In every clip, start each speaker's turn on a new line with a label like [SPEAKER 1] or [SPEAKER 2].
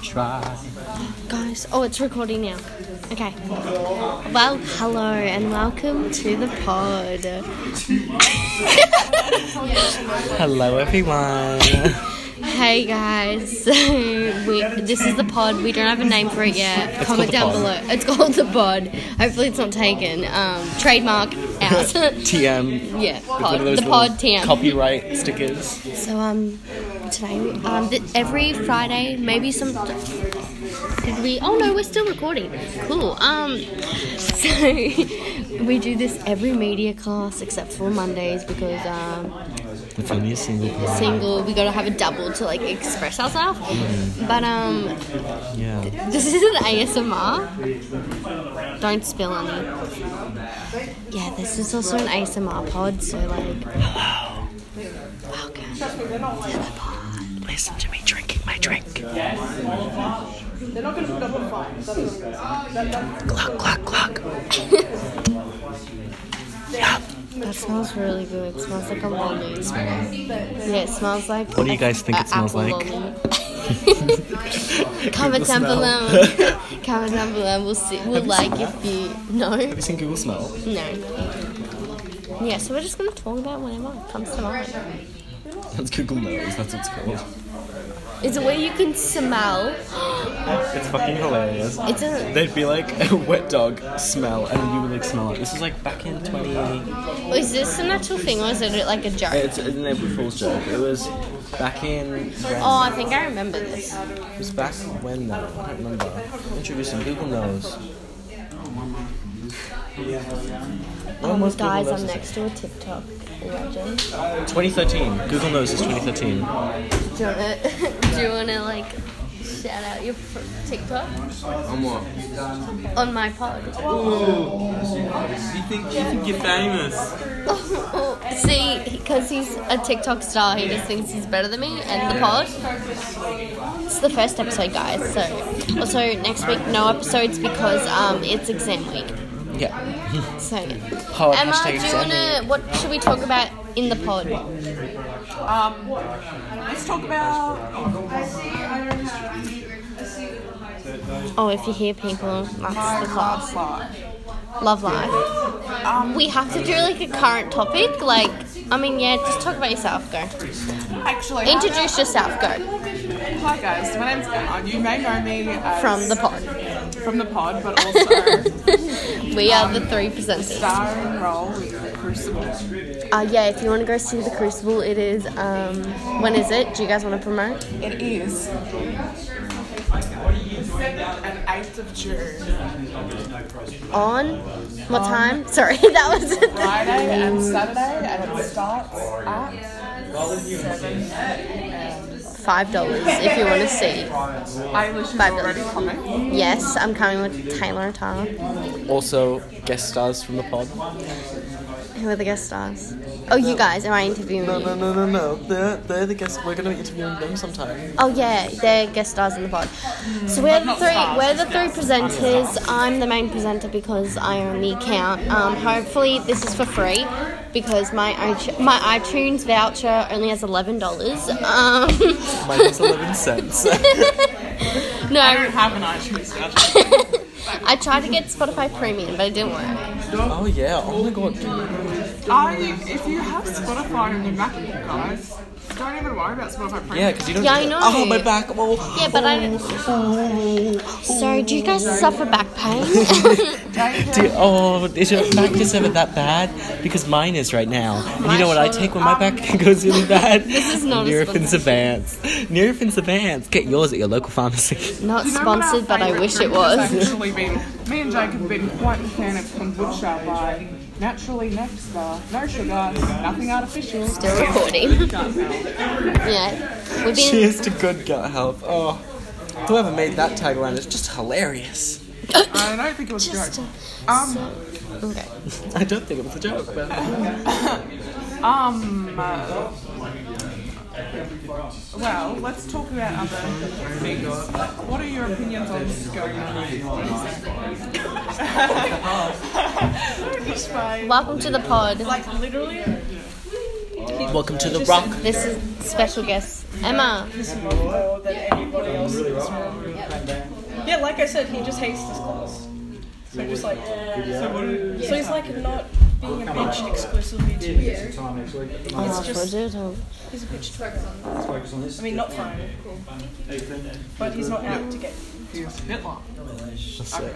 [SPEAKER 1] try.
[SPEAKER 2] Guys, it's recording now. Okay. Well, hello and welcome to the pod.
[SPEAKER 1] Hello, everyone.
[SPEAKER 2] Hey guys, so this is the pod. We don't have a name for it yet. Comment down below. It's called the pod. Hopefully it's not taken. Trademark out.
[SPEAKER 1] TM.
[SPEAKER 2] Yeah, pod. The pod TM.
[SPEAKER 1] Copyright stickers.
[SPEAKER 2] So today, every Friday, maybe some. Did we? Oh no, we're still recording. Cool. So we do this every media class except for Mondays because
[SPEAKER 1] It's only a single.
[SPEAKER 2] We gotta have a double to like express ourselves. But
[SPEAKER 1] Yeah.
[SPEAKER 2] this is an ASMR. Don't spill on me. Yeah, this is also an ASMR pod. So like,
[SPEAKER 1] Hello.
[SPEAKER 2] welcome to the pod.
[SPEAKER 1] Listen to me drinking my drink.
[SPEAKER 3] They're not going to put up a fight.
[SPEAKER 1] Cluck, cluck, cluck. Yup.
[SPEAKER 2] That smells really good. It smells like a lolly. Yeah, it smells like.
[SPEAKER 1] What do you guys think it smells like?
[SPEAKER 2] Comment down below. Comment down below. We'll see. We'll like if you know.
[SPEAKER 1] Have you seen Google Smell?
[SPEAKER 2] No. Yeah, so we're just gonna talk about whatever comes to mind.
[SPEAKER 1] That's Google Nose. That's what it's called.
[SPEAKER 2] Is it where you can smell?
[SPEAKER 1] It's fucking hilarious.
[SPEAKER 2] It's a.
[SPEAKER 1] They'd be like a wet dog smell, and you would like smell it. This is like back in 20.
[SPEAKER 2] Is this an actual thing or is it like a joke?
[SPEAKER 1] It's an April Fool's joke. It was back in.
[SPEAKER 2] Oh, I think I remember this.
[SPEAKER 1] It was back when though? I don't remember. Introducing Google Nose. When was
[SPEAKER 2] Guys,
[SPEAKER 1] Google
[SPEAKER 2] I'm
[SPEAKER 1] Nose?
[SPEAKER 2] next to a TikTok legend.
[SPEAKER 1] 2013. Google Nose is 2013.
[SPEAKER 2] Do you wanna like shout out your TikTok
[SPEAKER 1] On what?
[SPEAKER 2] on my pod?
[SPEAKER 1] You think you're famous?
[SPEAKER 2] See, because he's a TikTok star, he just thinks he's better than me and the pod. It's the first episode, guys. So also next week no episodes because it's exam week.
[SPEAKER 1] Yeah.
[SPEAKER 2] So
[SPEAKER 1] Oh,
[SPEAKER 2] Emma,
[SPEAKER 1] hashtag
[SPEAKER 2] do you
[SPEAKER 1] exam
[SPEAKER 2] wanna? What should we talk about in the pod?
[SPEAKER 3] Let's talk about.
[SPEAKER 2] Oh, if you hear people, that's the class. Love life. We have to do like a current topic. Like, I mean, yeah, just talk about yourself. Go.
[SPEAKER 3] Actually,
[SPEAKER 2] Introduce yourself. Go.
[SPEAKER 3] Hi guys, my name's Emma. You may know me as
[SPEAKER 2] From the pod.
[SPEAKER 3] but also
[SPEAKER 2] We are the three presenters.
[SPEAKER 3] starring role with Crucible.
[SPEAKER 2] Yeah, if you want to go see the Crucible, it is. When is it? Do you guys want to promote?
[SPEAKER 3] It is an 8th of June,
[SPEAKER 2] On what time? Sorry, that was
[SPEAKER 3] Friday and Saturday, and it starts at 7
[SPEAKER 2] $5 if you want to see.
[SPEAKER 3] Eilish is
[SPEAKER 2] $5.
[SPEAKER 3] already coming.
[SPEAKER 2] Yes, I'm coming with Taylor and Tara.
[SPEAKER 1] Also, guest stars from the pod.
[SPEAKER 2] Who are the guest stars? Oh, you guys, am I interviewing you?
[SPEAKER 1] No. They're the guests. We're gonna be interviewing them sometime.
[SPEAKER 2] Oh yeah, they're guest stars in the pod. So we're the three presenters. I'm the main presenter because I own the account. Hopefully this is for free because my iTunes voucher only has $11.
[SPEAKER 1] Mine is 11 cents.
[SPEAKER 2] No,
[SPEAKER 3] I don't have an iTunes voucher.
[SPEAKER 2] I tried to get Spotify Premium, but it didn't work.
[SPEAKER 1] Oh yeah. Oh my god.
[SPEAKER 3] If you have Spotify on your MacBook, guys, don't even worry about Spotify Premium.
[SPEAKER 1] Yeah, because you don't.
[SPEAKER 2] Yeah, I know.
[SPEAKER 1] Oh my back. Oh.
[SPEAKER 2] Yeah, but I. So, do you guys suffer back pain?
[SPEAKER 1] Is your back just ever that bad? Because mine is right now. And you know what I take when my back goes really bad?
[SPEAKER 2] This is not a
[SPEAKER 1] Nurofen Advance. Nurofen Advance. Get yours at your local pharmacy.
[SPEAKER 2] Not
[SPEAKER 3] You know what our
[SPEAKER 2] sponsored, but I
[SPEAKER 3] favourite
[SPEAKER 2] wish it
[SPEAKER 3] drink has
[SPEAKER 2] was.
[SPEAKER 3] actually been, me and Jake have been quite a fan of kombucha by Naturally Nectar. No sugar, nothing artificial.
[SPEAKER 2] Still recording. Yeah, we've been.
[SPEAKER 1] Cheers to good gut health. Oh, whoever made that tagline is just hilarious.
[SPEAKER 3] I don't think it was a
[SPEAKER 2] Just
[SPEAKER 3] joke.
[SPEAKER 2] okay.
[SPEAKER 1] I don't think it was a joke, but
[SPEAKER 3] Well, let's talk about other things. What are your opinions on going on?
[SPEAKER 2] Welcome to the pod.
[SPEAKER 3] Like literally.
[SPEAKER 1] welcome to the rock.
[SPEAKER 2] This is special guest Emma.
[SPEAKER 3] More than anybody else in this room.
[SPEAKER 4] Yeah, like I said, he just hates this class. So just like, so he's like not being a bitch exclusively to you. It's just he's a bitch to everyone. I mean, not fine, but he's not out to get you.
[SPEAKER 3] He's Hitler.
[SPEAKER 1] Sick.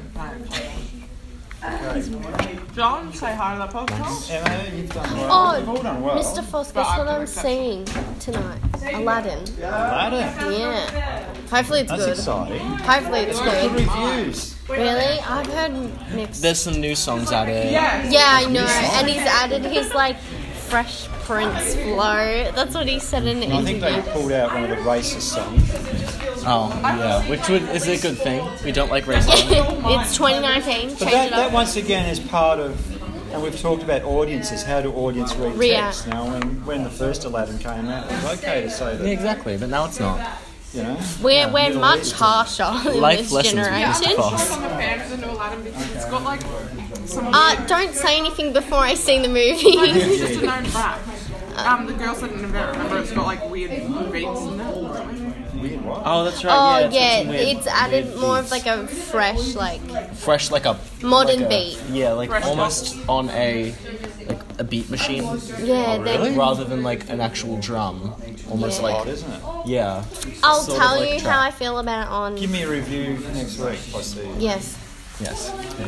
[SPEAKER 3] John, say hi to the podcast.
[SPEAKER 5] Emma, you've done well.
[SPEAKER 2] Oh,
[SPEAKER 5] You've all done well.
[SPEAKER 2] Mr. Foss, guess what I'm seeing tonight? Aladdin.
[SPEAKER 5] Aladdin.
[SPEAKER 2] Yeah. Hopefully it's
[SPEAKER 5] That's
[SPEAKER 2] good.
[SPEAKER 5] exciting.
[SPEAKER 2] Hopefully it's
[SPEAKER 5] Good
[SPEAKER 2] good.
[SPEAKER 5] reviews.
[SPEAKER 2] Really? I've heard mixed.
[SPEAKER 1] There's some new songs added.
[SPEAKER 3] Yeah.
[SPEAKER 2] Yeah, I know. And he's added his like Fresh Prince flow. That's what he said in an
[SPEAKER 5] I think they
[SPEAKER 2] interview.
[SPEAKER 5] pulled out one of the racist songs.
[SPEAKER 1] Oh, yeah. Which is a good thing. We don't like racism.
[SPEAKER 2] It's 2019.
[SPEAKER 5] But
[SPEAKER 2] Change
[SPEAKER 5] that,
[SPEAKER 2] it
[SPEAKER 5] that
[SPEAKER 2] up.
[SPEAKER 5] once again is part of, and we've talked about audiences, how do audience read
[SPEAKER 2] React.
[SPEAKER 5] text? Now, when the first Aladdin came out, it was okay to say
[SPEAKER 1] Yeah,
[SPEAKER 5] that,
[SPEAKER 1] exactly, but now it's not.
[SPEAKER 5] you know.
[SPEAKER 2] We're
[SPEAKER 5] Middle
[SPEAKER 2] much
[SPEAKER 5] East.
[SPEAKER 2] harsher in
[SPEAKER 1] Life
[SPEAKER 2] this
[SPEAKER 1] lessons with
[SPEAKER 2] generation.
[SPEAKER 1] Mr. Foss.
[SPEAKER 3] I'm on the fan of the new Aladdin because it's got like some
[SPEAKER 2] Don't say anything before I see the
[SPEAKER 3] it's
[SPEAKER 2] movie.
[SPEAKER 3] just a known fact. The girl said in the remember it's got like weird beats in there.
[SPEAKER 5] Weird, what?
[SPEAKER 1] Oh, that's right.
[SPEAKER 2] Oh
[SPEAKER 1] it's got
[SPEAKER 2] yeah,
[SPEAKER 1] some weird-
[SPEAKER 2] it's added
[SPEAKER 1] weird
[SPEAKER 2] more of
[SPEAKER 1] beats.
[SPEAKER 2] like a fresh, like
[SPEAKER 1] fresh, like a
[SPEAKER 2] modern
[SPEAKER 1] like a-
[SPEAKER 2] beat.
[SPEAKER 1] Yeah, like
[SPEAKER 3] Fresh
[SPEAKER 1] almost on a beat machine,
[SPEAKER 2] Yeah, they-
[SPEAKER 1] rather than like an actual drum. Almost
[SPEAKER 2] Yeah.
[SPEAKER 5] Odd,
[SPEAKER 1] like
[SPEAKER 5] isn't it?
[SPEAKER 1] yeah.
[SPEAKER 2] I'll
[SPEAKER 1] Sort of
[SPEAKER 2] tell
[SPEAKER 1] like
[SPEAKER 2] you
[SPEAKER 1] trap.
[SPEAKER 2] how I feel about it on.
[SPEAKER 5] Give me a review next week if I see you.
[SPEAKER 2] Yes,
[SPEAKER 1] Yes.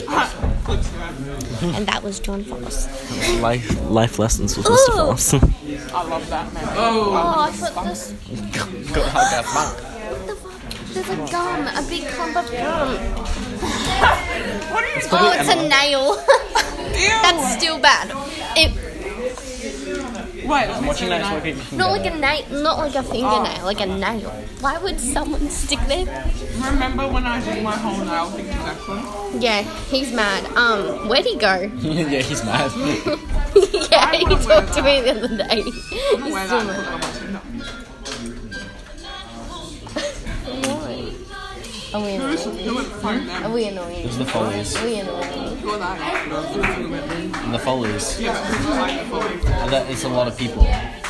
[SPEAKER 2] and that was John Foss.
[SPEAKER 1] Life lessons with
[SPEAKER 2] Ooh.
[SPEAKER 1] Mr. Foss.
[SPEAKER 3] I love that man.
[SPEAKER 2] Oh, I thought this.
[SPEAKER 1] Go hug that monk.
[SPEAKER 2] What the fuck? There's a gum, a big clump of gum.
[SPEAKER 3] What are you
[SPEAKER 2] Oh, it's a nail. That's still bad. It,
[SPEAKER 3] Wait,
[SPEAKER 1] I'm watching that so I can
[SPEAKER 2] not like a nail, not like a fingernail, like a nail. Why would someone stick there?
[SPEAKER 3] remember when I did my whole nail thing to Declan?
[SPEAKER 2] Yeah, he's mad. Where'd he go?
[SPEAKER 1] Yeah, he's mad.
[SPEAKER 2] Yeah, he talked to me the other day. He's
[SPEAKER 3] I'm gonna wear
[SPEAKER 2] still
[SPEAKER 3] that and put
[SPEAKER 2] mad.
[SPEAKER 3] it on my Tinder.
[SPEAKER 2] Why? Are we
[SPEAKER 3] Who
[SPEAKER 2] annoying?
[SPEAKER 3] would find them?
[SPEAKER 2] Are we annoying?
[SPEAKER 1] There's the Follies.
[SPEAKER 2] Are we annoying?
[SPEAKER 3] Who are they?
[SPEAKER 1] And the Follies.
[SPEAKER 3] Yeah, but who's like the Follies?
[SPEAKER 1] And that is a lot of people.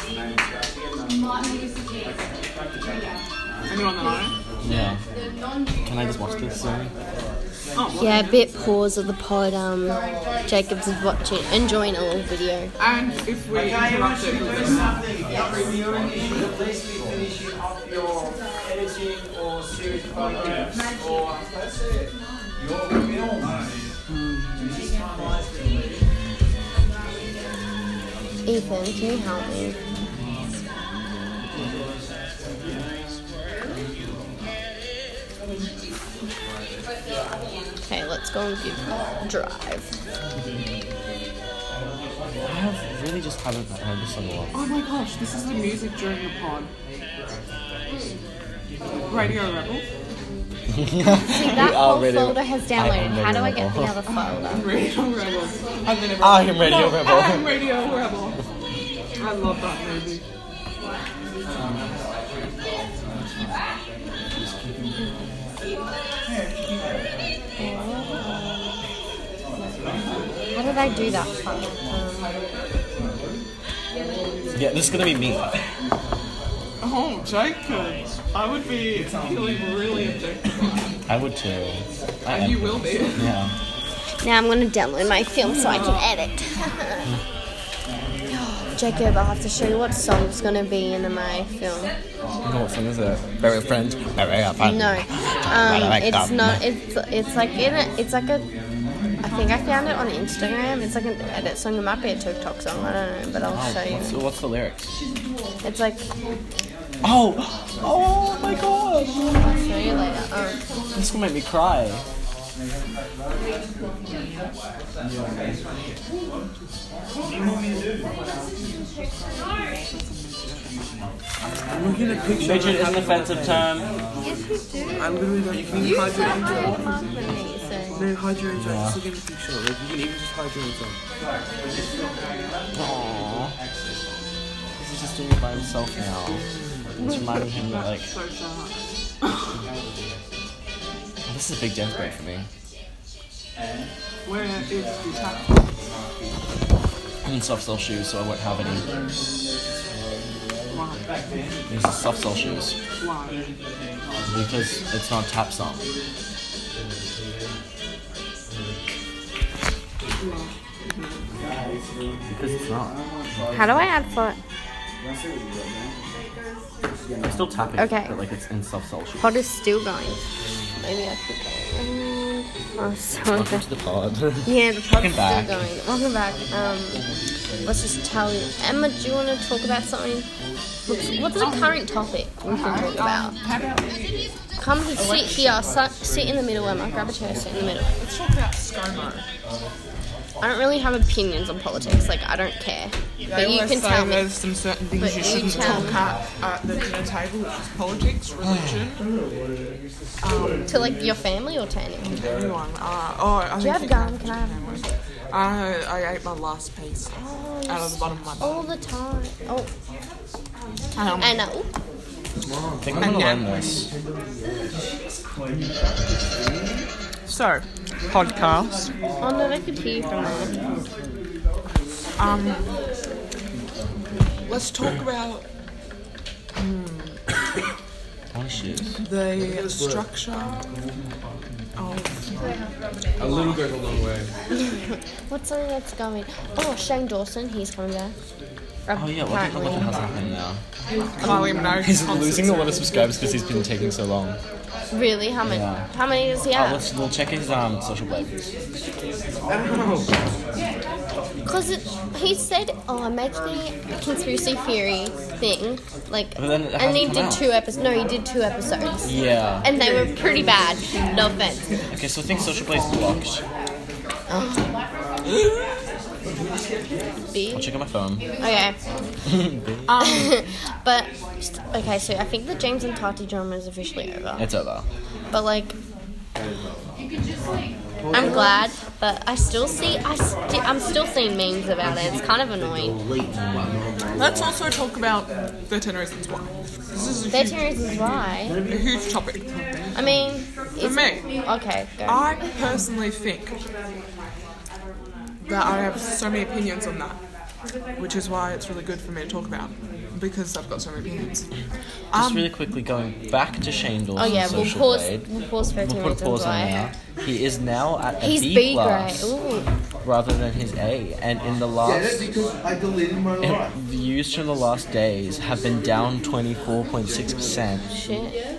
[SPEAKER 3] Anyone that I know?
[SPEAKER 1] Yeah. Can I just watch this soon?
[SPEAKER 2] Yeah, bit pause of the pod. Jacobs is watching, enjoying a little video.
[SPEAKER 3] And if we interrupt it with this,
[SPEAKER 2] Ethan, can you help me? Okay, let's go and give drive.
[SPEAKER 1] I really just haven't heard this song a lot.
[SPEAKER 3] oh my gosh, this is the music during the pod. Radio Rebel.
[SPEAKER 2] See, that
[SPEAKER 1] are
[SPEAKER 2] whole
[SPEAKER 1] Radio-
[SPEAKER 2] folder has
[SPEAKER 1] I am
[SPEAKER 2] downloaded. How do I get the
[SPEAKER 1] Radio
[SPEAKER 2] other folder?
[SPEAKER 3] Radio Rebel. And then
[SPEAKER 1] I am Radio Rebel.
[SPEAKER 3] I am Radio Rebel. I love that movie.
[SPEAKER 2] How did I do that?
[SPEAKER 1] Yeah, this is gonna be me.
[SPEAKER 3] Oh, Jacob. I would be feeling really objectified.
[SPEAKER 1] I would too. I
[SPEAKER 3] And
[SPEAKER 1] am.
[SPEAKER 3] you will be.
[SPEAKER 1] Yeah.
[SPEAKER 2] Now I'm going to download my film so I can edit. Jacob, I'll have to show you what song's going to be in my film.
[SPEAKER 1] What song is it? Very friend. Very fun.
[SPEAKER 2] No, it's not. It's like it's like a. I think I found it on Instagram. It's like an edit song. It might be a TikTok song. I don't know, but I'll show you.
[SPEAKER 1] What's the lyrics?
[SPEAKER 2] It's like
[SPEAKER 1] Oh! Oh my gosh!
[SPEAKER 2] I'll show you later.
[SPEAKER 1] This will make me cry.
[SPEAKER 6] I'm looking at pictures.
[SPEAKER 1] Rigid is an offensive term.
[SPEAKER 2] Yes, you do.
[SPEAKER 6] I'm literally like, can you hide your angel?
[SPEAKER 2] Compliment, so.
[SPEAKER 6] No, hide your angel. Just look at the picture. Like, you can even just hide your angel.
[SPEAKER 1] Aww. He's just doing it by himself now. It's reminding him that, like,
[SPEAKER 3] So sad.
[SPEAKER 1] this is a big dance break for me.
[SPEAKER 3] Where is the tap?
[SPEAKER 1] I'm in soft shell shoes, so I won't have any.
[SPEAKER 3] Why?
[SPEAKER 1] These are soft sole shoes.
[SPEAKER 3] Why?
[SPEAKER 1] Because it's not a tap song. Because it's not.
[SPEAKER 2] How do I add foot?
[SPEAKER 1] I'm still tapping.
[SPEAKER 2] Okay.
[SPEAKER 1] But like it's in soft sole shoes.
[SPEAKER 2] Pod is still going. Maybe I keep going. Oh, so
[SPEAKER 1] Welcome to the pod.
[SPEAKER 2] yeah, the pod's
[SPEAKER 1] Welcome
[SPEAKER 2] still
[SPEAKER 1] back.
[SPEAKER 2] going. Welcome back. Let's just tell you. Emma, do you want to talk about something? What's the current topic we can talk about?
[SPEAKER 3] How about
[SPEAKER 2] Come and sit here. Sit in the middle, Emma. Grab a chair, sit in the middle.
[SPEAKER 3] let's talk about ScoMo.
[SPEAKER 2] I don't really have opinions on politics. Like, I don't care.
[SPEAKER 3] They
[SPEAKER 2] But you
[SPEAKER 3] always
[SPEAKER 2] can
[SPEAKER 3] say
[SPEAKER 2] tell me.
[SPEAKER 3] there's some certain things
[SPEAKER 2] But
[SPEAKER 3] you
[SPEAKER 2] you
[SPEAKER 3] shouldn't
[SPEAKER 2] tell
[SPEAKER 3] talk at the dinner table, which is politics, religion,
[SPEAKER 2] To, like, your family or to anyone?
[SPEAKER 3] everyone. I
[SPEAKER 2] Do you have
[SPEAKER 3] think
[SPEAKER 2] gum? Can I have one?
[SPEAKER 3] I ate my last piece out of the bottom of my
[SPEAKER 2] All the time. Oh,
[SPEAKER 3] Um,
[SPEAKER 2] and
[SPEAKER 1] I think I'm gonna learn this.
[SPEAKER 3] So, podcast.
[SPEAKER 2] oh no, I could hear you from there.
[SPEAKER 3] Let's talk about
[SPEAKER 1] My shoes.
[SPEAKER 3] the structure of.
[SPEAKER 6] A little goes a long way.
[SPEAKER 2] What's something that's going? Oh, Shane Dawson, he's coming back.
[SPEAKER 1] Oh yeah, what the hell has happened now?
[SPEAKER 3] Kylie Minogue.
[SPEAKER 1] He's losing a lot of subscribers because he's been taking so long.
[SPEAKER 2] Really? How many?
[SPEAKER 1] Yeah.
[SPEAKER 2] How many does he have?
[SPEAKER 1] We'll check his social blade.
[SPEAKER 2] Because he said, "Oh, I'm making a conspiracy theory thing." Like,
[SPEAKER 1] But then it
[SPEAKER 2] and he
[SPEAKER 1] hasn't
[SPEAKER 2] did
[SPEAKER 1] come
[SPEAKER 2] 2 episodes. No, he did 2 episodes,
[SPEAKER 1] Yeah.
[SPEAKER 2] and they were pretty bad. No offense.
[SPEAKER 1] Okay, so I think social blade's blocked.
[SPEAKER 2] B.
[SPEAKER 1] I'll check on my phone.
[SPEAKER 2] Okay. But okay, so I think the James and Tati drama is officially over.
[SPEAKER 1] It's over.
[SPEAKER 2] But like, I'm glad, but I'm still seeing memes about it. It's kind of annoying.
[SPEAKER 3] Let's also talk about 13 Reasons Why. This is a
[SPEAKER 2] 13 Reasons Why.
[SPEAKER 3] huge topic.
[SPEAKER 2] I mean,
[SPEAKER 3] For me,
[SPEAKER 2] okay, go.
[SPEAKER 3] I personally think that I have so many opinions on that, which is why it's really good for me to talk about, because I've got so many opinions.
[SPEAKER 1] Just really quickly going back to Shane Dawson's
[SPEAKER 2] Oh yeah, we'll
[SPEAKER 1] social
[SPEAKER 2] pause.
[SPEAKER 1] blade.
[SPEAKER 2] We'll pause 13
[SPEAKER 1] We'll put a
[SPEAKER 2] Reasons
[SPEAKER 1] pause on
[SPEAKER 2] Why.
[SPEAKER 1] now. He is now at a
[SPEAKER 2] He's
[SPEAKER 1] B
[SPEAKER 2] B
[SPEAKER 1] plus
[SPEAKER 2] grade. Ooh.
[SPEAKER 1] rather than his A, and in the last
[SPEAKER 6] Because I deleted my life.
[SPEAKER 1] views from the last days have been down 24.6%.
[SPEAKER 2] Shit.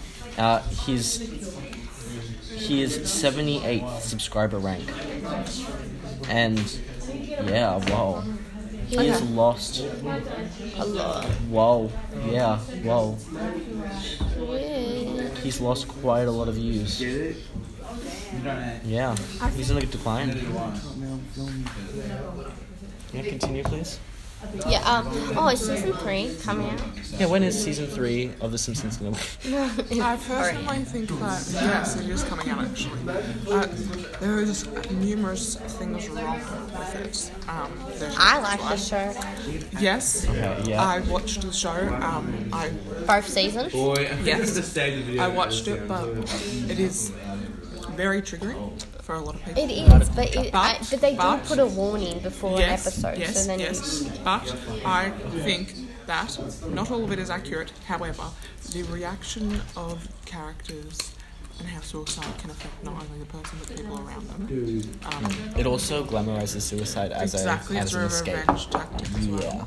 [SPEAKER 1] He is 78th subscriber rank, and yeah, wow. He has lost.
[SPEAKER 2] A lot.
[SPEAKER 1] Whoa, yeah, whoa.
[SPEAKER 2] Shit.
[SPEAKER 1] He's lost quite a lot of views. Yeah, he's in a decline. Yeah, continue, please.
[SPEAKER 2] Yeah. Oh, is season 3 coming out?
[SPEAKER 1] Yeah, when is season 3 of The Simpsons gonna be?
[SPEAKER 3] I personally think that, yes, it is coming out actually. There are just numerous things wrong with it.
[SPEAKER 2] I like the show.
[SPEAKER 3] Yes,
[SPEAKER 1] Okay, yeah.
[SPEAKER 3] I watched the show.
[SPEAKER 2] Both seasons.
[SPEAKER 6] Boy,
[SPEAKER 3] Yes.
[SPEAKER 6] the stage of the video.
[SPEAKER 3] I watched it, but it is very triggering for a lot of people.
[SPEAKER 2] It is, but they do
[SPEAKER 3] But-
[SPEAKER 2] put a warning before an episode,
[SPEAKER 3] yes,
[SPEAKER 2] so then
[SPEAKER 3] yes. But I think that not all of it is accurate. However, the reaction of characters and how suicide can affect not only the person but people around them.
[SPEAKER 1] It also glamorizes suicide as
[SPEAKER 3] Exactly,
[SPEAKER 1] as
[SPEAKER 3] it's
[SPEAKER 1] an
[SPEAKER 3] a
[SPEAKER 1] escape.
[SPEAKER 3] revenge tactic as
[SPEAKER 1] Yeah.
[SPEAKER 3] well.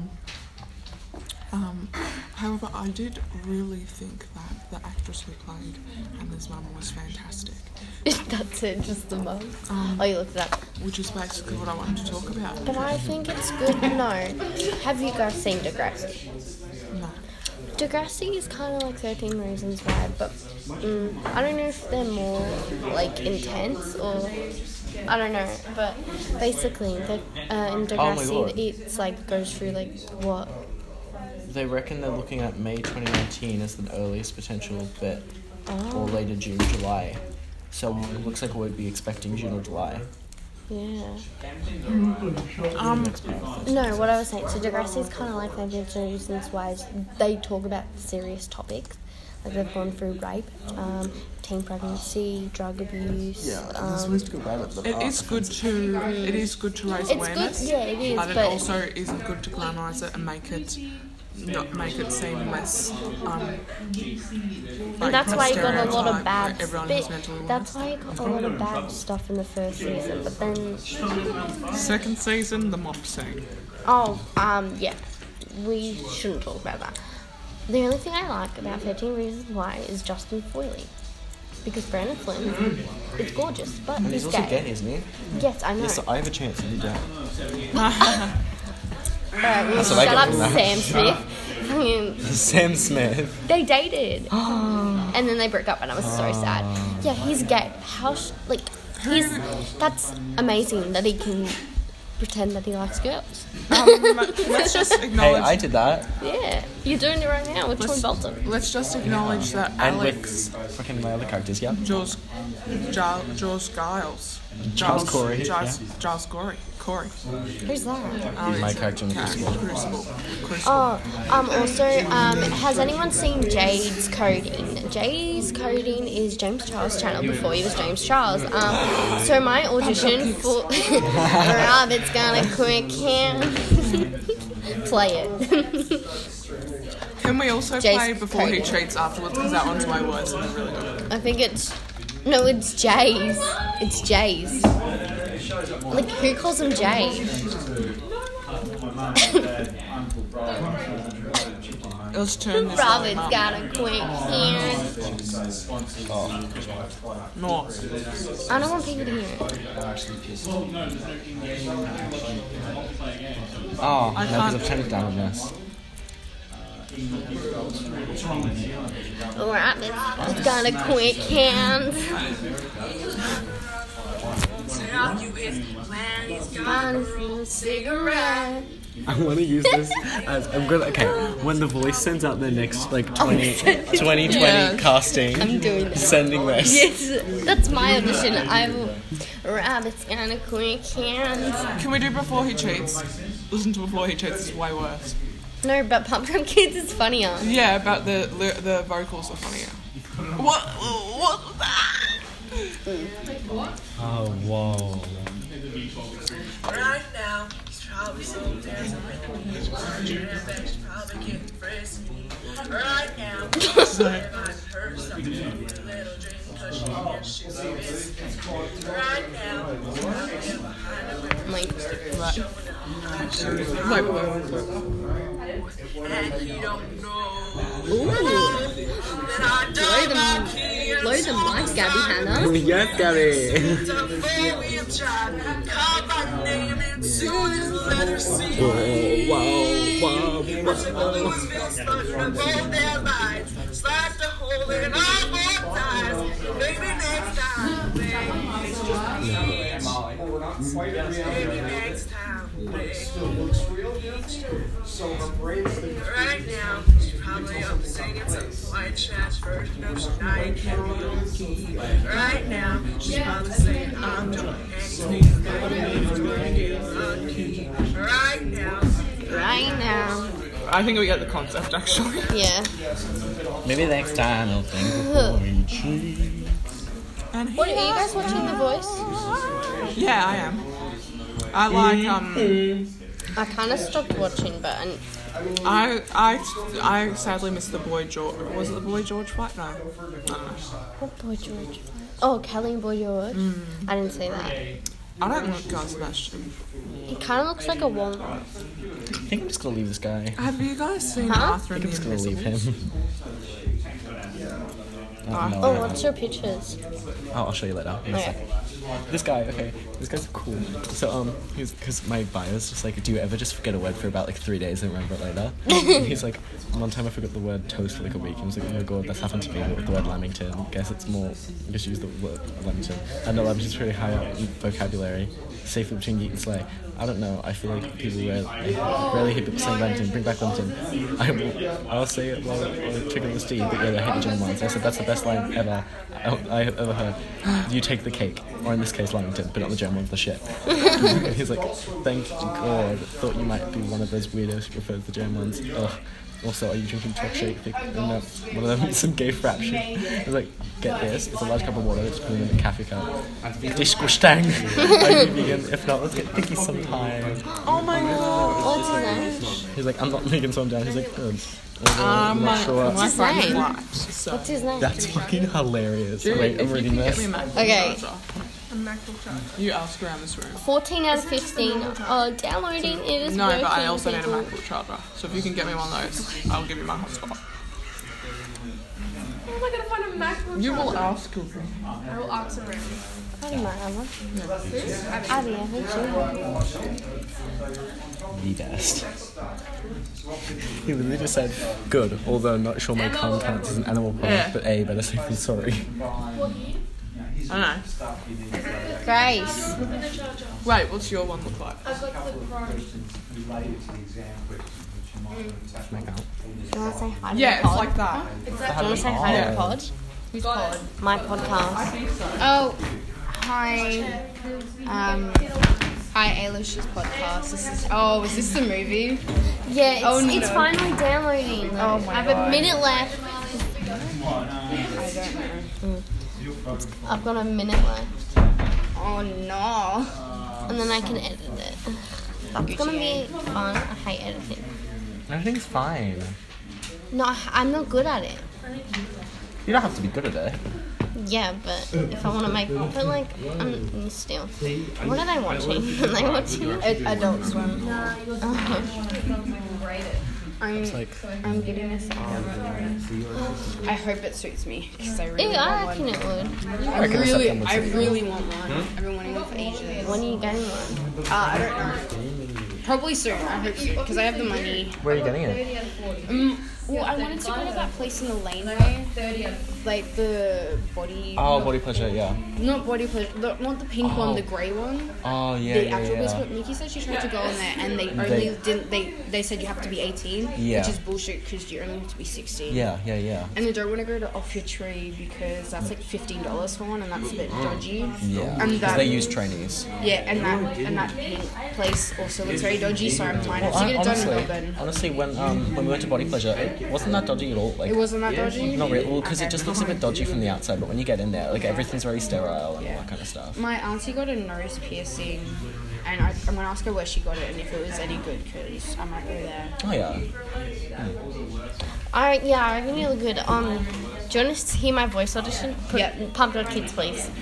[SPEAKER 3] However, I did really think that the actress who played Hannah's mum was fantastic,
[SPEAKER 2] that's it, just the mum. Oh, you looked it up.
[SPEAKER 3] which is basically what I wanted to talk about.
[SPEAKER 2] But I think it's good. No, have you guys seen Degrassi?
[SPEAKER 3] No.
[SPEAKER 2] Degrassi is kind of like 13 Reasons Why, but I don't know if they're more like intense or I don't know. But basically, in Degrassi,
[SPEAKER 1] God.
[SPEAKER 2] it's like goes through like what.
[SPEAKER 1] They reckon they're looking at May 2019 as the earliest potential bit, or later June, July. So it looks like we'll be expecting June or July.
[SPEAKER 2] Yeah.
[SPEAKER 1] Next month.
[SPEAKER 2] No, what I was saying. So Degrassi is kind of like 13 Reasons Why. They talk about serious topics, like they've gone through rape, teen pregnancy, drug abuse.
[SPEAKER 1] There's ways to go about it.
[SPEAKER 3] It is good to raise
[SPEAKER 2] It's
[SPEAKER 3] awareness.
[SPEAKER 2] good, yeah, it is,
[SPEAKER 3] But it
[SPEAKER 2] but-
[SPEAKER 3] also isn't good to glamorise it and make it not make it seem less.
[SPEAKER 2] And that's why you got a lot of bad. That's why you got a lot of bad stuff in the first season, but then
[SPEAKER 3] Second season, the mop scene.
[SPEAKER 2] yeah, we shouldn't talk about that. The only thing I like about 13 Reasons Why is Justin Foyley. Because Brandon Flynn is gorgeous, but
[SPEAKER 1] And
[SPEAKER 2] he's
[SPEAKER 1] he's also
[SPEAKER 2] gay.
[SPEAKER 1] gay, isn't he?
[SPEAKER 2] Yes, I know.
[SPEAKER 1] Yes, I have a chance to be gay.
[SPEAKER 2] Alright, we'll
[SPEAKER 1] That's what I
[SPEAKER 2] shut
[SPEAKER 1] get
[SPEAKER 2] up,
[SPEAKER 1] from that.
[SPEAKER 2] Sam Smith. Fucking-
[SPEAKER 1] Sam Smith.
[SPEAKER 2] They dated, and then they broke up, and I was so sad. Yeah, he's gay. That's amazing that he can pretend that he likes girls.
[SPEAKER 3] Let's just
[SPEAKER 1] Hey,
[SPEAKER 3] acknowledge.
[SPEAKER 1] I did that.
[SPEAKER 2] Yeah, you're doing it right now with Troy Bolton.
[SPEAKER 3] Let's just acknowledge that
[SPEAKER 1] And
[SPEAKER 3] Alex
[SPEAKER 1] with fucking my other characters, yeah.
[SPEAKER 3] Giles Giles.
[SPEAKER 1] Giles Corey,
[SPEAKER 3] Giles Corey.
[SPEAKER 2] Who's that?
[SPEAKER 1] My character in the
[SPEAKER 3] Crucible.
[SPEAKER 2] Also, has anyone seen Jade's Coding? Jade's Coding is James Charles' channel before he was James Charles. So my audition for Robert's Gonna Quick Hand. Play it.
[SPEAKER 3] Can we also
[SPEAKER 2] Jace
[SPEAKER 3] play Before He
[SPEAKER 2] Cody.
[SPEAKER 3] Cheats afterwards? Because that one's my worst and really good.
[SPEAKER 2] I think it's Jay's. It's Jay's. Like, who calls him Jay?
[SPEAKER 3] Let's turn this
[SPEAKER 2] Robert's
[SPEAKER 3] volume up.
[SPEAKER 2] got a quick hand.
[SPEAKER 3] More.
[SPEAKER 2] I don't want people to hear it.
[SPEAKER 1] Oh,
[SPEAKER 3] I
[SPEAKER 1] no, because
[SPEAKER 3] can't-
[SPEAKER 1] I've turned it down a mess.
[SPEAKER 2] Robert's got a quick hand. Cigarette.
[SPEAKER 1] I want to use this as when the Voice sends out their next 2020
[SPEAKER 2] Yeah.
[SPEAKER 1] casting.
[SPEAKER 2] I'm doing that.
[SPEAKER 1] Sending this.
[SPEAKER 2] Yes, that's my audition. I will. Rabbit's got a quick hand.
[SPEAKER 3] Can we do Before He Cheats? Listen to Before He Cheats is way worse.
[SPEAKER 2] No, but Pump Pump Kids is funnier.
[SPEAKER 3] Yeah, but the vocals are funnier. What was that?
[SPEAKER 1] Oh, whoa.
[SPEAKER 7] Right now, he's probably so dancing with he's probably getting frisky. Right now, he's like her something with a little drink because she thinks she's so busy. Right now, he's probably getting behind her
[SPEAKER 2] Like,
[SPEAKER 7] and he don't know.
[SPEAKER 2] blow the mic, Gabby Hannah.
[SPEAKER 1] Yes, Gabby.
[SPEAKER 7] Right now, she's probably up singing some white trash version of Shania Karaoke. Right now, she's probably saying I'm doing anything right now.
[SPEAKER 2] Right now.
[SPEAKER 3] I think we get the concept actually.
[SPEAKER 2] Yeah.
[SPEAKER 1] Maybe next time I'll think before we cheat.
[SPEAKER 3] And
[SPEAKER 2] What, are you guys watching The Voice?
[SPEAKER 3] Yeah, I am. I like
[SPEAKER 2] I kind of stopped watching, but
[SPEAKER 3] I sadly missed the Boy George. Was it the Boy George fight? No. I don't know.
[SPEAKER 2] what Boy George? Oh, Kelly and Boy George. I didn't see that.
[SPEAKER 3] I don't like Guy Sebastian.
[SPEAKER 2] He kind of looks like a walnut.
[SPEAKER 1] I think I'm just gonna leave this guy.
[SPEAKER 3] Have you guys seen
[SPEAKER 2] Huh?
[SPEAKER 3] Arthur
[SPEAKER 1] I
[SPEAKER 3] and
[SPEAKER 1] think I'm
[SPEAKER 3] the
[SPEAKER 1] just gonna leave
[SPEAKER 3] Invisibles?
[SPEAKER 1] him. I have no
[SPEAKER 2] Oh,
[SPEAKER 1] idea.
[SPEAKER 2] what's your pictures?
[SPEAKER 1] Oh, I'll show you later. In a
[SPEAKER 2] Okay.
[SPEAKER 1] second. This guy, okay, this guy's cool. So, because my bio is just like, do you ever just forget a word for about 3 days and remember it later? And he's like, one time I forgot the word toast for a week. I was like, oh my god, that's happened to me with the word Lamington. Guess it's more, just use the word Lamington. I know Lamington's pretty high up in vocabulary. Safely between Yeet and Slay. I don't know, I feel like people rarely hear people saying Lamington. Bring back Lamington. I'll say it while triggering the steed, but yeah, I hate the German ones. I said, that's the best line ever I have ever heard. You take the cake. or in this case Langton, but not the general of the ship. And he's like, thank God, thought you might be one of those weirdos who prefers the German ones. Ugh. Also, are you drinking truck shake? And one of them is some gay frap shit. I was like, get this, it's a large cup of water, just put it in a cafe cup. Disgusting. Are you vegan? If not, let's get picky sometime.
[SPEAKER 3] Oh my god.
[SPEAKER 2] What's his name?
[SPEAKER 1] He's like, I'm not vegan, so I'm down. He's like, good. I'm not sure.
[SPEAKER 2] What's his name? What's his name?
[SPEAKER 1] That's fucking hilarious. Wait, I'm reading this.
[SPEAKER 2] Okay.
[SPEAKER 3] You ask around this room.
[SPEAKER 2] 14 out of 15. Downloading it is
[SPEAKER 3] No,
[SPEAKER 2] working,
[SPEAKER 3] but I also need a
[SPEAKER 2] people.
[SPEAKER 3] MacBook charger. So if you can get me one of those, I'll give you my hotspot.
[SPEAKER 4] How am I gonna find a MacBook?
[SPEAKER 3] You will ask Cooper.
[SPEAKER 4] I will ask around.
[SPEAKER 2] I don't know. Abby, I think
[SPEAKER 1] The best. He literally just said, good, although not sure my cum counts as an animal product,
[SPEAKER 3] Yeah.
[SPEAKER 1] but A, better safe than sorry.
[SPEAKER 3] I know.
[SPEAKER 2] Grace.
[SPEAKER 3] Wait, what's your one look like?
[SPEAKER 1] Make out.
[SPEAKER 2] Do you want to say hi to
[SPEAKER 3] Yeah,
[SPEAKER 2] the
[SPEAKER 3] it's
[SPEAKER 2] pod?
[SPEAKER 3] like that.
[SPEAKER 2] Do you want to say hi to
[SPEAKER 3] Yeah.
[SPEAKER 2] the pod?
[SPEAKER 4] Who's pod?
[SPEAKER 2] My podcast.
[SPEAKER 8] Oh, hi. Hi, Ailish's podcast. Is this the movie?
[SPEAKER 2] Yeah, it's,
[SPEAKER 8] Oh, no.
[SPEAKER 2] it's finally downloading.
[SPEAKER 8] Oh my
[SPEAKER 2] I have a
[SPEAKER 8] God.
[SPEAKER 2] minute left.
[SPEAKER 8] I don't know.
[SPEAKER 2] I've got a minute left.
[SPEAKER 8] Oh no.
[SPEAKER 2] And then I can edit it. That's gonna be fun. I hate editing.
[SPEAKER 1] Everything's fine.
[SPEAKER 2] No, I'm not good at it.
[SPEAKER 1] You don't have to be good at it.
[SPEAKER 2] Yeah, but if I want to make, but like, I'm still. What are they watching? Are they watching
[SPEAKER 8] Adult Swim.
[SPEAKER 1] It's like,
[SPEAKER 8] I'm getting this I hope it suits me because I really
[SPEAKER 2] I
[SPEAKER 8] want
[SPEAKER 2] reckon
[SPEAKER 8] one.
[SPEAKER 2] it would.
[SPEAKER 1] I reckon September
[SPEAKER 8] I
[SPEAKER 1] too.
[SPEAKER 8] really want one. I've been wanting one for ages.
[SPEAKER 2] When are you getting one?
[SPEAKER 8] I don't know. Probably soon. I hope so because I have the money.
[SPEAKER 1] Where are you getting it?
[SPEAKER 8] Well, I wanted to go to that place in the laneway, like the body.
[SPEAKER 1] Oh, Body Pleasure, yeah.
[SPEAKER 8] Not body pleasure. Not the pink one, the grey one.
[SPEAKER 1] Oh, yeah,
[SPEAKER 8] The
[SPEAKER 1] yeah,
[SPEAKER 8] actual place.
[SPEAKER 1] yeah.
[SPEAKER 8] But Nikki said she tried to go in there, and they only didn't. They said you have to be 18,
[SPEAKER 1] Yeah.
[SPEAKER 8] which is bullshit because you only have to be 16.
[SPEAKER 1] Yeah.
[SPEAKER 8] And they don't want to go to Off Your Tree because that's like $15 for one, and that's a bit dodgy.
[SPEAKER 1] Yeah,
[SPEAKER 8] And
[SPEAKER 1] because
[SPEAKER 8] that,
[SPEAKER 1] they use trainees.
[SPEAKER 8] yeah, and that pink place also looks very dodgy. So I might have to get it done in Melbourne.
[SPEAKER 1] Honestly, when we went to Body Pleasure, it wasn't that dodgy at all. Like,
[SPEAKER 8] It wasn't that dodgy.
[SPEAKER 1] not really, well, because it just looks a bit dodgy from the outside, but when you get in there, like, everything's very sterile and all that kind of stuff.
[SPEAKER 8] My auntie got a nose piercing, and I'm gonna ask her where she got it and if it was any good because I might go there.
[SPEAKER 1] Oh, yeah.
[SPEAKER 2] I reckon you look good. Do you want to hear my voice audition? Pump Dot Kids, please.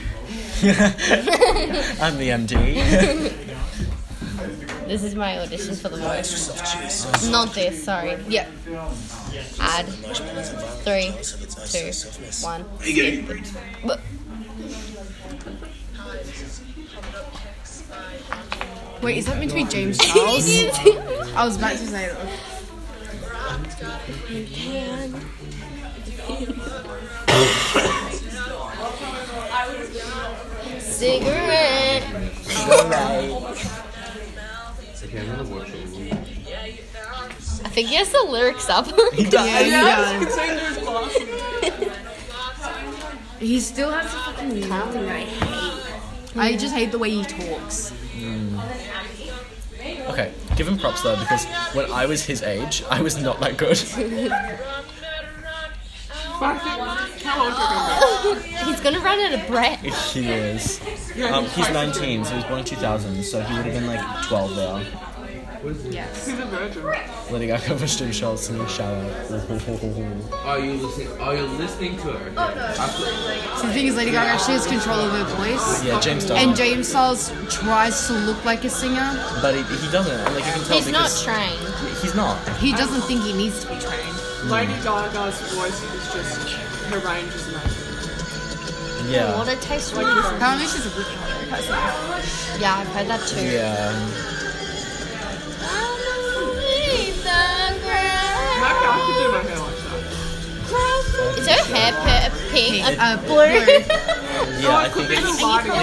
[SPEAKER 1] I'm the MD.
[SPEAKER 2] This is my audition for the voice. Not this, sorry.
[SPEAKER 8] Yeah.
[SPEAKER 2] Add 3, 2, 1. But
[SPEAKER 8] Wait, is that meant to be James Charles? I was about to say that.
[SPEAKER 2] cigarette.
[SPEAKER 6] Okay, I'm gonna watch it.
[SPEAKER 2] I think he has the lyrics up.
[SPEAKER 1] He does.
[SPEAKER 3] Yeah, you can sing to his class.
[SPEAKER 8] He still has the fucking tongue that I hate. I just hate the way he talks.
[SPEAKER 1] Okay, give him props though, because when I was his age, I was not that good.
[SPEAKER 3] How old are you?
[SPEAKER 2] He's gonna run out of breath.
[SPEAKER 1] He is. He's 19, so he was born in 2000, so he would have been like 12 there.
[SPEAKER 8] Yes.
[SPEAKER 3] He's a virgin.
[SPEAKER 1] Lady Gaga for Stu Schultz in the shower.
[SPEAKER 6] Are you listening to her?
[SPEAKER 8] So the thing is, Lady Gaga actually has control of her voice.
[SPEAKER 1] Yeah, James doesn't.
[SPEAKER 8] And James Charles tries to look like a singer.
[SPEAKER 1] But he doesn't, and like you can tell
[SPEAKER 2] He's not
[SPEAKER 1] because
[SPEAKER 2] trained.
[SPEAKER 1] he's not.
[SPEAKER 8] He doesn't think he needs to be trained.
[SPEAKER 3] Lady Gaga's voice is just, her range is amazing.
[SPEAKER 1] Yeah.
[SPEAKER 2] What a taste for
[SPEAKER 8] Apparently she's a really hot person.
[SPEAKER 2] Yeah, I've heard that too.
[SPEAKER 1] Yeah.
[SPEAKER 3] Maybe I could do my hair like that.
[SPEAKER 2] Is her hair pink?
[SPEAKER 8] Blue.
[SPEAKER 1] Yeah, I think it's.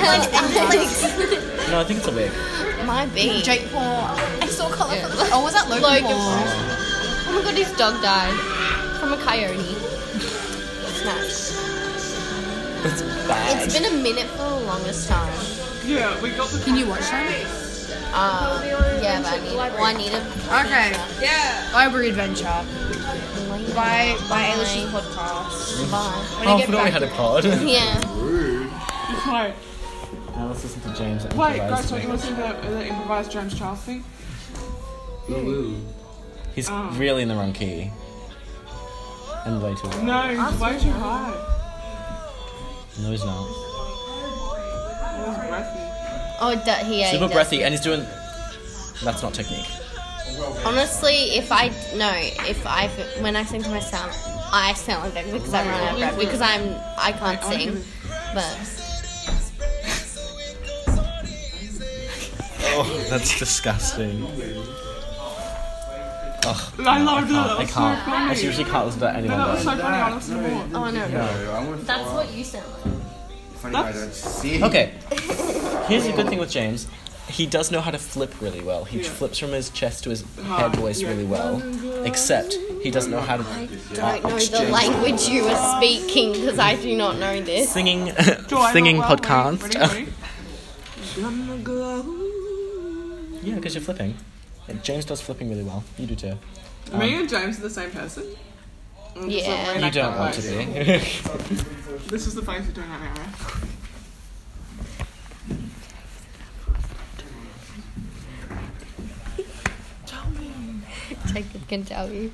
[SPEAKER 2] Like,
[SPEAKER 1] No, I think it's a wig.
[SPEAKER 2] my bee.
[SPEAKER 8] Jake Paul.
[SPEAKER 2] I saw colour.
[SPEAKER 8] Oh, was that Logan
[SPEAKER 2] Logan
[SPEAKER 8] Paul?
[SPEAKER 2] Oh my god, his dog died from a coyote. Snatch.
[SPEAKER 1] That's bad.
[SPEAKER 2] It's been a minute for the longest time.
[SPEAKER 3] Yeah, we got the.
[SPEAKER 8] Can you watch them?
[SPEAKER 2] Yeah, but I need a.
[SPEAKER 8] Okay.
[SPEAKER 3] Yeah.
[SPEAKER 8] Library Adventure by Ailish's podcast.
[SPEAKER 2] Bye.
[SPEAKER 8] When
[SPEAKER 1] Oh,
[SPEAKER 8] I
[SPEAKER 1] I
[SPEAKER 8] get
[SPEAKER 1] forgot we
[SPEAKER 8] back
[SPEAKER 1] had a pod.
[SPEAKER 2] Yeah.
[SPEAKER 3] Right.
[SPEAKER 1] Now let's listen to James.
[SPEAKER 3] Wait,
[SPEAKER 1] improvise.
[SPEAKER 3] guys, don't you listen to the improvised James Charles thing?
[SPEAKER 1] He's really in the wrong key. And way too low.
[SPEAKER 3] No, it's way too high.
[SPEAKER 1] No, he's not.
[SPEAKER 3] It was breathy.
[SPEAKER 2] Oh, he
[SPEAKER 1] Super
[SPEAKER 2] does.
[SPEAKER 1] breathy, and he's doing. That's not technique.
[SPEAKER 2] Honestly, when I sing to myself, I sound like that because I run out of breath because I can't sing, but.
[SPEAKER 1] Oh, that's disgusting. Oh,
[SPEAKER 3] I loved it.
[SPEAKER 1] I
[SPEAKER 3] That was so
[SPEAKER 1] can't. I
[SPEAKER 3] funny.
[SPEAKER 1] seriously can't listen to
[SPEAKER 3] No,
[SPEAKER 1] anyone
[SPEAKER 3] that was
[SPEAKER 1] else.
[SPEAKER 3] so funny. I listened more.
[SPEAKER 2] Oh no, that's what you sound like.
[SPEAKER 6] Funny, I don't see.
[SPEAKER 1] Okay, here's a good thing with James. He does know how to flip really well. He flips from his chest to his head voice really well. Except he doesn't know how to
[SPEAKER 2] Don't know the language you were speaking because I do not know this.
[SPEAKER 1] singing
[SPEAKER 3] Joy,
[SPEAKER 1] singing
[SPEAKER 3] well,
[SPEAKER 1] podcast.
[SPEAKER 3] ready?
[SPEAKER 1] Yeah, because you're flipping. And James does flipping really well. You do too.
[SPEAKER 3] Me and James are the same person. I'm just
[SPEAKER 2] Yeah.
[SPEAKER 3] like,
[SPEAKER 1] You don't want to be.
[SPEAKER 3] This is the face you're doing right now, right?
[SPEAKER 2] Jacob can tell you.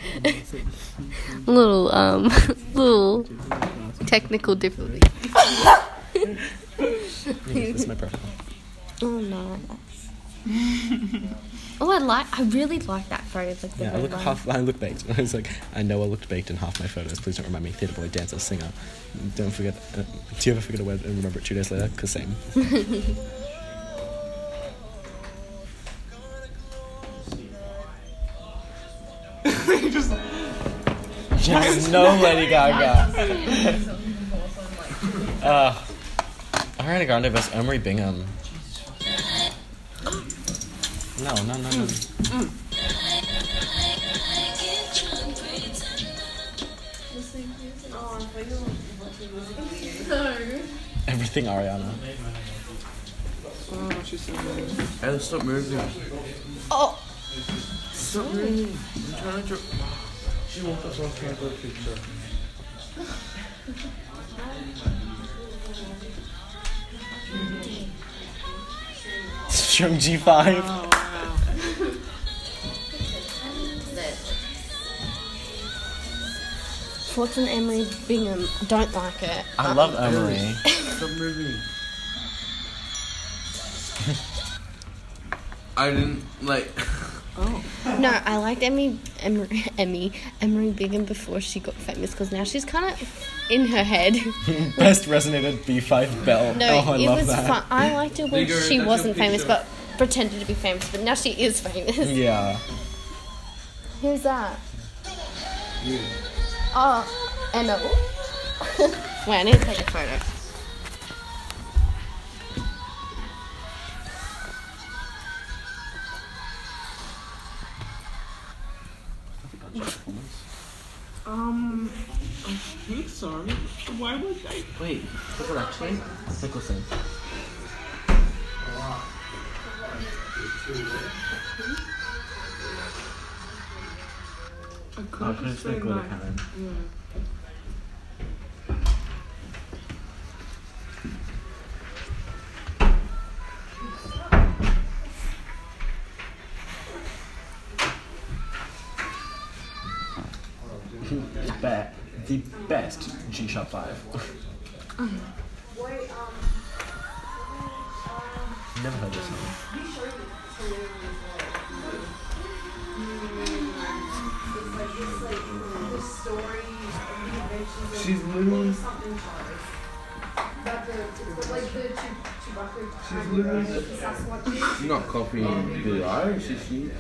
[SPEAKER 2] little technical difficulty.
[SPEAKER 1] This is my profile.
[SPEAKER 2] Oh no. I really like that photo. Like the
[SPEAKER 1] Yeah, I look baked. I was like, I know I looked baked in half my photos. Please don't remind me. Theatre boy, dancer, singer. Don't forget. Do you ever forget a word and remember it 2 days later? Because same. Just no Lady Gaga. Ariana Grande vs. Emery Bingham. No. Everything Ariana.
[SPEAKER 3] Oh, she's so good.
[SPEAKER 6] Hey, stop moving.
[SPEAKER 2] Oh,
[SPEAKER 6] Stop moving. I'm trying to. She wants us on camera picture.
[SPEAKER 1] Strong G5.
[SPEAKER 2] what's an Emery Bingham? Don't like it.
[SPEAKER 1] I love Emery.
[SPEAKER 6] Stop moving. I didn't like.
[SPEAKER 2] No, I liked Emery Bingham before she got famous because now she's kind of in her head.
[SPEAKER 1] Best resonated B5 belt.
[SPEAKER 2] No,
[SPEAKER 1] oh, I
[SPEAKER 2] it
[SPEAKER 1] love
[SPEAKER 2] was
[SPEAKER 1] that.
[SPEAKER 2] fun. I liked it when
[SPEAKER 6] Bigger,
[SPEAKER 2] she
[SPEAKER 6] that's
[SPEAKER 2] wasn't
[SPEAKER 6] your
[SPEAKER 2] famous,
[SPEAKER 6] picture.
[SPEAKER 2] but pretended to be famous. But now she is famous.
[SPEAKER 1] Yeah.
[SPEAKER 2] Who's that? Oh, Emma. Wait, I need to take a photo.
[SPEAKER 3] I think so. Why would they?
[SPEAKER 1] Wait, look what actually? Nicholson.
[SPEAKER 3] I
[SPEAKER 1] I'll
[SPEAKER 3] could
[SPEAKER 1] put it
[SPEAKER 3] just
[SPEAKER 1] to
[SPEAKER 3] say
[SPEAKER 1] go to
[SPEAKER 3] like,
[SPEAKER 1] Karen. The best G-Shock 5. Never heard this song.
[SPEAKER 6] She's literally. She's literally not copying Billie Eilish, is she?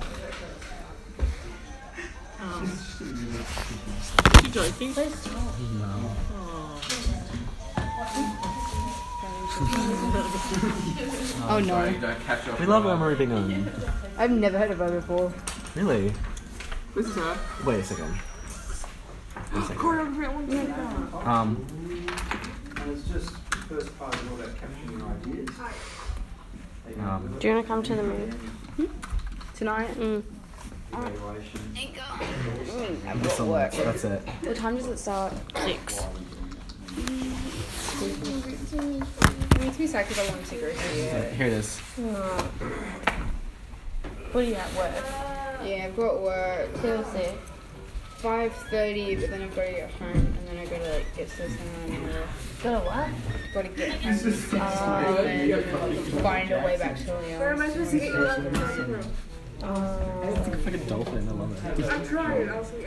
[SPEAKER 3] you joking?
[SPEAKER 8] Oh no.
[SPEAKER 6] You don't catch up.
[SPEAKER 1] We love Emery Bingham.
[SPEAKER 8] I've never heard of her before.
[SPEAKER 1] Really?
[SPEAKER 3] This is her.
[SPEAKER 1] Wait a second.
[SPEAKER 3] Choreography at one second.
[SPEAKER 2] Do you want to come to the movie?
[SPEAKER 8] Tonight?
[SPEAKER 1] That's it.
[SPEAKER 8] What time does it start?
[SPEAKER 2] 6.
[SPEAKER 8] It makes me sad because I want to go see it.
[SPEAKER 1] Here it is.
[SPEAKER 8] What are you at work? Yeah, I've got work.
[SPEAKER 2] Seriously.
[SPEAKER 8] 5:30, but then I've got to get home, and then I've got to like get to the cinema.
[SPEAKER 2] Go to what?
[SPEAKER 8] Got to get home and find a way back to Leon.
[SPEAKER 4] Where am I supposed to get you out of the room?
[SPEAKER 1] It's like a fucking dolphin. I love it.
[SPEAKER 4] I'm trying. I'll see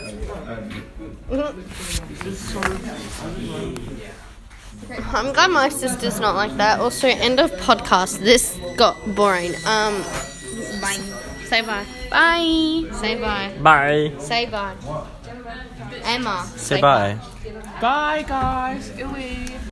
[SPEAKER 4] everything.
[SPEAKER 2] I'm glad my sister's not like that. Also, end of podcast. This got boring. Bye. Say bye. Bye. Say bye.
[SPEAKER 1] Bye.
[SPEAKER 2] Say bye. Emma.
[SPEAKER 1] Say bye.
[SPEAKER 3] Bye, guys.